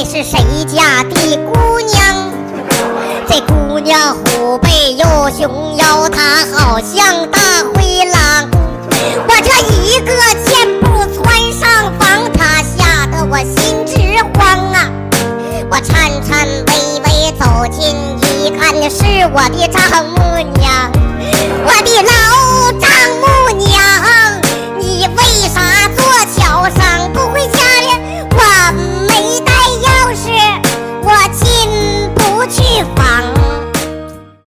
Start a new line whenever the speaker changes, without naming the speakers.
是谁家的姑娘？这姑娘虎背又熊腰，她好像大灰狼。我这一个箭步窜上房塔，吓得我心直慌啊！我颤颤巍巍走近一看，是我的丈母娘，我的老丈